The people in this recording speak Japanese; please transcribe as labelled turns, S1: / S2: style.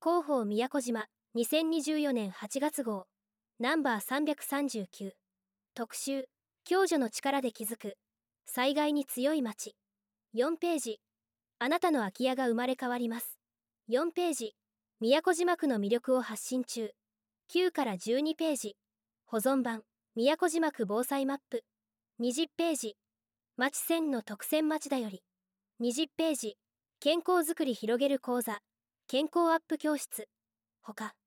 S1: 広報宮古島2024年8月号ナンバー339特集共助の力で築く災害に強い町4ページあなたの空き家が生まれ変わります4ページ宮古島区の魅力を発信中9から12ページ保存版宮古島区防災マップ20ページ町線の特選町だより20ページ健康づくり広げる講座健康アップ教室ほか